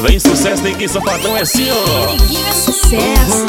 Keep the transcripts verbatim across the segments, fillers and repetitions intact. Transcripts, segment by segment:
Vem sucesso, Neguinho Safadão, é assim, ó. Neguinho é sucesso.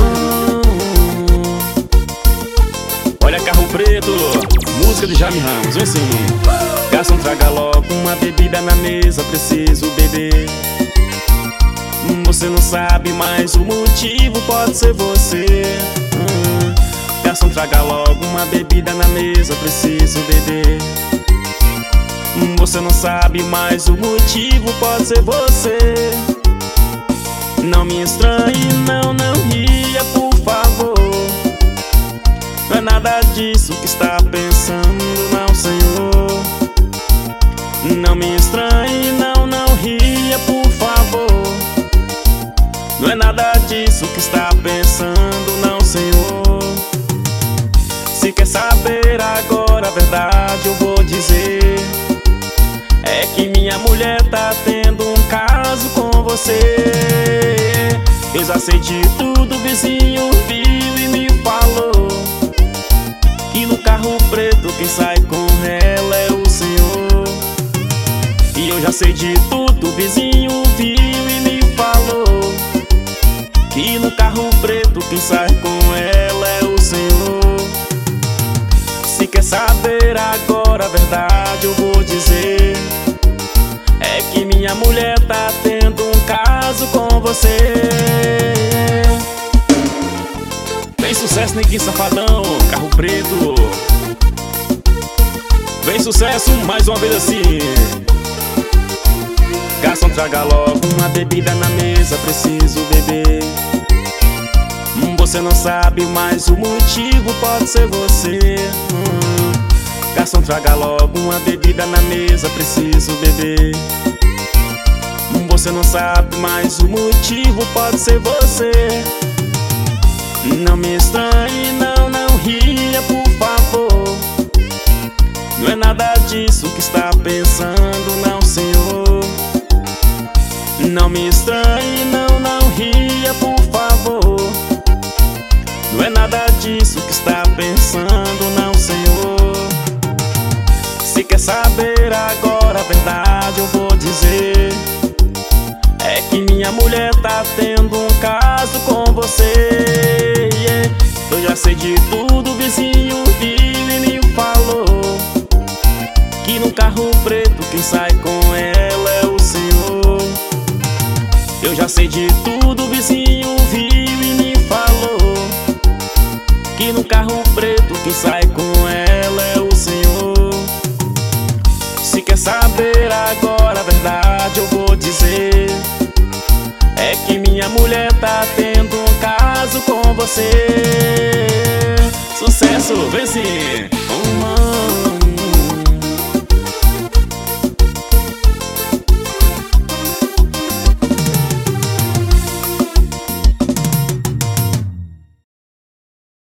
Olha Carro Preto, música de Jaime Ramos, vem assim. Garçom, traga logo uma bebida na mesa, preciso beber. Você não sabe, mas o motivo pode ser você. hum. Garçom, traga logo uma bebida na mesa, preciso beber. Você não sabe, mas o motivo pode ser você. Não me estranhe, não, não ria, por favor. Não é nada disso que está pensando, não, Senhor. Não me estranhe, não, não ria, por favor. Não é nada disso que está pensando, não, Senhor. Se quer saber agora a verdade, eu vou dizer. É que minha mulher tá tendo um caso com você. Eu já sei de tudo, o vizinho viu e me falou que no carro preto quem sai com ela é o Senhor. E eu já sei de tudo, o vizinho viu e me falou que no carro preto quem sai com ela é o Senhor. Se quer saber agora a verdade, eu vou dizer. É que minha mulher tá tendo um caso com você. Vem sucesso, Neguinho Safadão, Carro Preto. Vem sucesso, mais uma vez assim. Garçom, traga logo uma bebida na mesa, preciso beber. Você não sabe, mas o motivo pode ser você. hum. Garçom, traga logo uma bebida na mesa, preciso beber. Você não sabe, mas o motivo pode ser você. Não me estranhe, não, não ria, por favor. Não é nada disso que está pensando, não, Senhor. Não me estranhe, não, não ria, por favor. Não é nada disso que está pensando, não, Senhor. Se quer saber agora a verdade, eu vou dizer. É que minha mulher tá tendo um caso com você. yeah. Eu já sei de tudo, o vizinho viu e me falou que no carro preto quem sai com ela é o Senhor. Eu já sei de tudo, o vizinho viu e me falou que no carro preto quem sai com ela é o Senhor. Se quer saber agora a verdade, eu vou dizer. É que minha mulher tá tendo um caso com você. Sucesso, vem sim. Oh,